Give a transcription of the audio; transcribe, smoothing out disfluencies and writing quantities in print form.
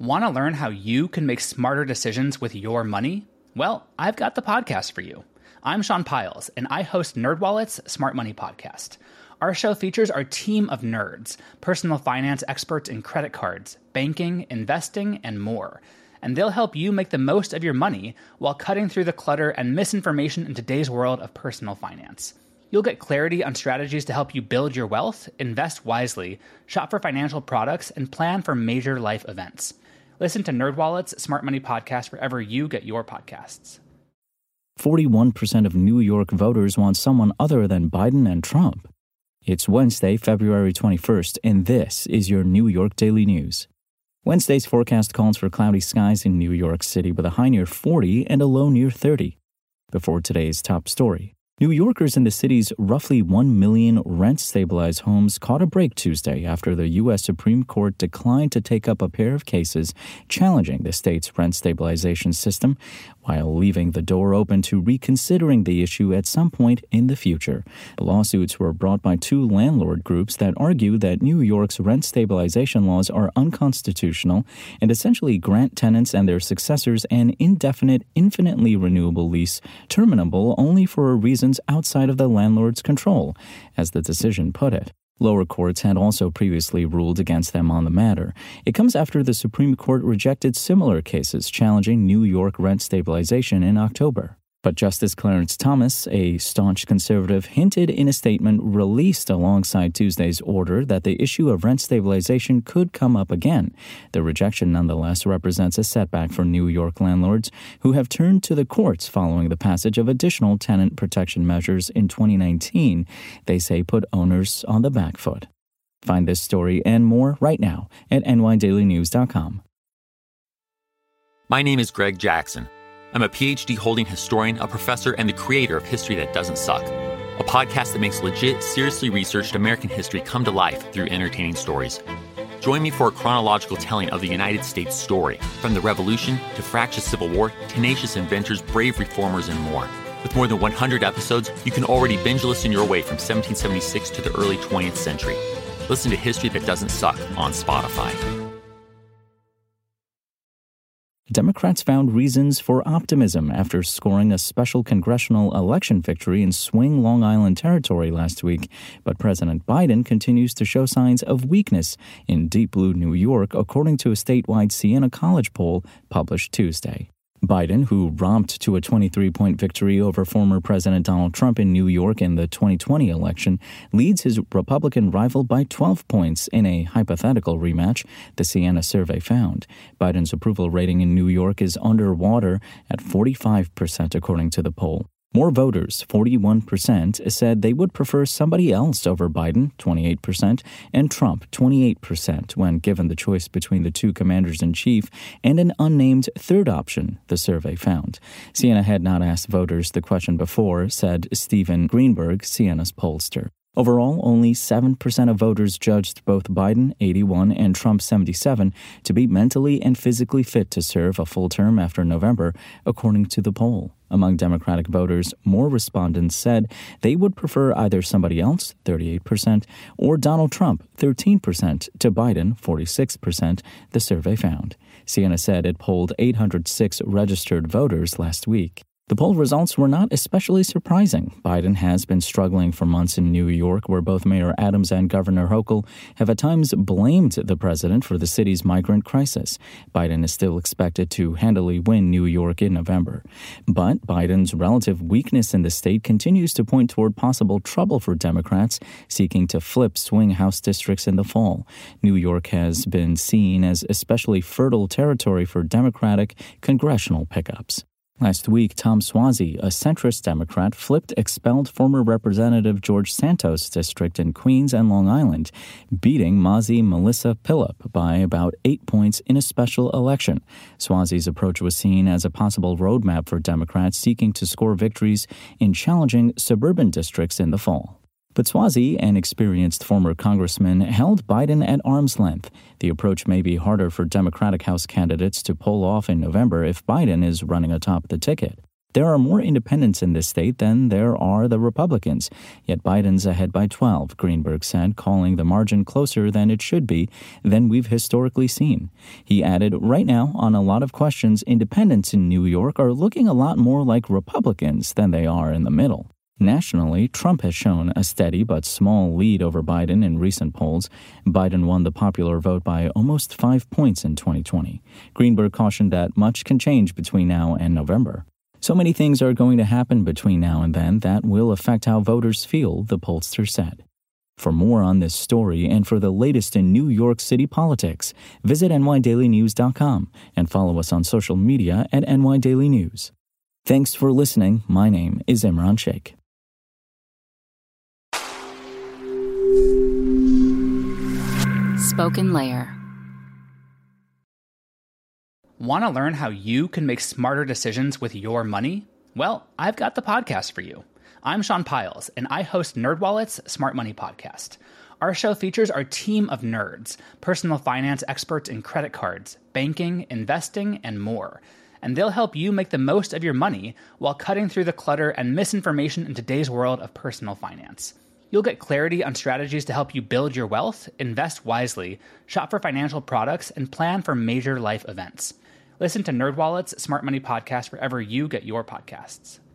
Want to learn how you can make smarter decisions with your money? Well, I've got the podcast for you. I'm Sean Piles, and I host NerdWallet's Smart Money Podcast. Our show features our team of nerds, personal finance experts in credit cards, banking, investing, and more. And they'll help you make the most of your money while cutting through the clutter and misinformation in today's world of personal finance. You'll get clarity on strategies to help you build your wealth, invest wisely, shop for financial products, and plan for major life events. Listen to NerdWallet's Smart Money Podcast wherever you get your podcasts. 41% of New York voters want someone other than Biden and Trump. It's Wednesday, February 21st, and this is your New York Daily News. Wednesday's forecast calls for cloudy skies in New York City with a high near 40 and a low near 30. Before today's top story, New Yorkers in the city's roughly 1 million rent-stabilized homes caught a break Tuesday after the U.S. Supreme Court declined to take up a pair of cases challenging the state's rent stabilization system, while leaving the door open to reconsidering the issue at some point in the future. The lawsuits were brought by two landlord groups that argue that New York's rent stabilization laws are unconstitutional and essentially grant tenants and their successors an indefinite, infinitely renewable lease, terminable only for reasons outside of the landlord's control, as the decision put it. Lower courts had also previously ruled against them on the matter. It comes after the Supreme Court rejected similar cases challenging New York rent stabilization in October. But Justice Clarence Thomas, a staunch conservative, hinted in a statement released alongside Tuesday's order that the issue of rent stabilization could come up again. The rejection nonetheless represents a setback for New York landlords who have turned to the courts following the passage of additional tenant protection measures in 2019 they say put owners on the back foot. Find this story and more right now at nydailynews.com. My name is Greg Jackson. I'm a PhD-holding historian, a professor, and the creator of History That Doesn't Suck, a podcast that makes legit, seriously researched American history come to life through entertaining stories. Join me for a chronological telling of the United States story, from the Revolution to fractious Civil War, tenacious inventors, brave reformers, and more. With more than 100 episodes, you can already binge listen your way from 1776 to the early 20th century. Listen to History That Doesn't Suck on Spotify. Democrats found reasons for optimism after scoring a special congressional election victory in swing Long Island territory last week. But President Biden continues to show signs of weakness in deep blue New York, according to a statewide Siena College poll published Tuesday. Biden, who romped to a 23-point victory over former President Donald Trump in New York in the 2020 election, leads his Republican rival by 12 points in a hypothetical rematch, the Siena survey found. Biden's approval rating in New York is underwater at 45%, according to the poll. More voters, 41%, said they would prefer somebody else over Biden, 28%, and Trump, 28%, when given the choice between the two commanders-in-chief and an unnamed third option, the survey found. Siena had not asked voters the question before, said Stephen Greenberg, Siena's pollster. Overall, only 7% of voters judged both Biden, 81, and Trump, 77, to be mentally and physically fit to serve a full term after November, according to the poll. Among Democratic voters, more respondents said they would prefer either somebody else, 38%, or Donald Trump, 13%, to Biden, 46%, the survey found. Siena said it polled 806 registered voters last week. The poll results were not especially surprising. Biden has been struggling for months in New York, where both Mayor Adams and Governor Hochul have at times blamed the president for the city's migrant crisis. Biden is still expected to handily win New York in November. But Biden's relative weakness in the state continues to point toward possible trouble for Democrats seeking to flip swing House districts in the fall. New York has been seen as especially fertile territory for Democratic congressional pickups. Last week, Tom Suozzi, a centrist Democrat, flipped expelled former Representative George Santos' district in Queens and Long Island, beating Mazi Melissa Pilip by about 8 points in a special election. Suozzi's approach was seen as a possible roadmap for Democrats seeking to score victories in challenging suburban districts in the fall. But Suozzi, an experienced former congressman, held Biden at arm's length. The approach may be harder for Democratic House candidates to pull off in November if Biden is running atop the ticket. There are more independents in this state than there are the Republicans, yet Biden's ahead by 12, Greenberg said, calling the margin closer than it should be than we've historically seen. He added, right now, on a lot of questions, independents in New York are looking a lot more like Republicans than they are in the middle. Nationally, Trump has shown a steady but small lead over Biden in recent polls. Biden won the popular vote by almost 5 points in 2020. Greenberg cautioned that much can change between now and November. So many things are going to happen between now and then that will affect how voters feel, the pollster said. For more on this story and for the latest in New York City politics, visit nydailynews.com and follow us on social media at nydailynews. Thanks for listening. My name is Imran Sheikh. Spoken Layer. Want to learn how you can make smarter decisions with your money? Well, I've got the podcast for you. I'm Sean Piles, and I host NerdWallet's Smart Money Podcast. Our show features our team of nerds, personal finance experts in credit cards, banking, investing, and more. And they'll help you make the most of your money while cutting through the clutter and misinformation in today's world of personal finance. You'll get clarity on strategies to help you build your wealth, invest wisely, shop for financial products, and plan for major life events. Listen to NerdWallet's Smart Money Podcast wherever you get your podcasts.